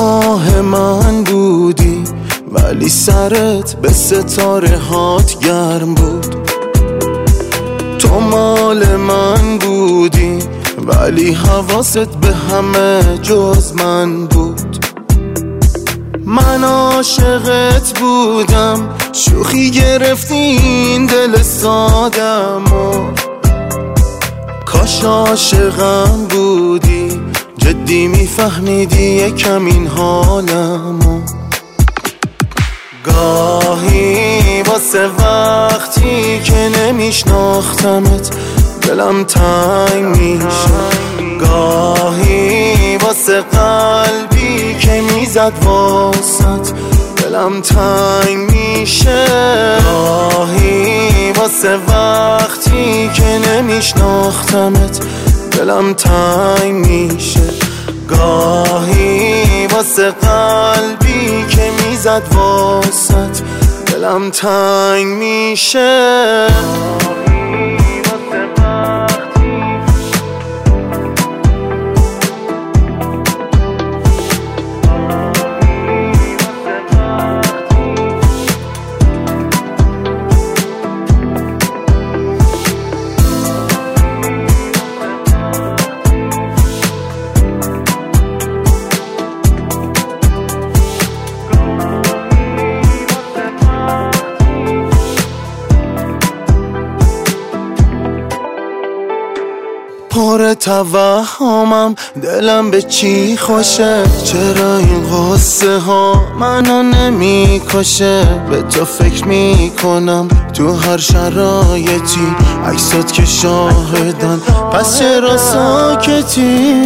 ماه من بودی ولی سرت به ستاره هات گرم بود. تو مال من بودی ولی حواست به همه جز من بود. من عاشقت بودم، شوخی گرفتی این دل سادمو. کاش عاشقم بودی، جدی میفهمیدی یکم این حالمو. گاهی واسه وقتی که نمیشناختمت دلم تنگ میشه. گاهی واسه قلبی که میزد واسط دلم تنگ میشه. گاهی واسه وقتی که نمیشناختمت دلم تنگ میشه. گاهی واسه قلبی که میزد واسط دلم تنگ میشه. پر توهمم، دلم به چی خوشه؟ چرا این قصه ها منو نمی کشه؟ به تو فکر میکنم تو هر شرایطی، عکسات که شاهدن پس چرا ساکتی؟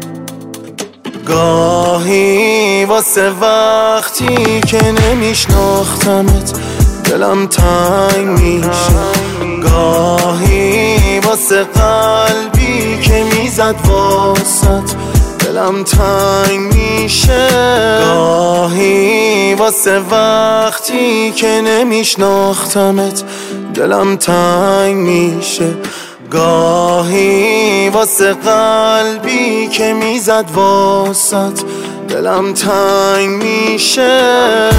گاهی واسه وقتی که نمیشناختمت دلم تنگ میشه. گاهی واسه قلبی که میزد واسط دلم تنگ میشه. گاهی واسه وقتی که نمیشناختمت دلم تنگ میشه. گاهی واسه قلبی که میزد واسط دلم تنگ میشه.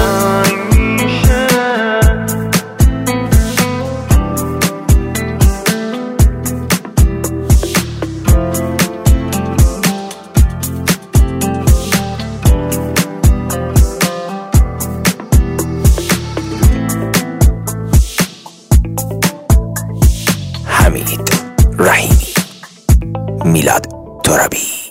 حمید رحیمی، میلاد ترابی.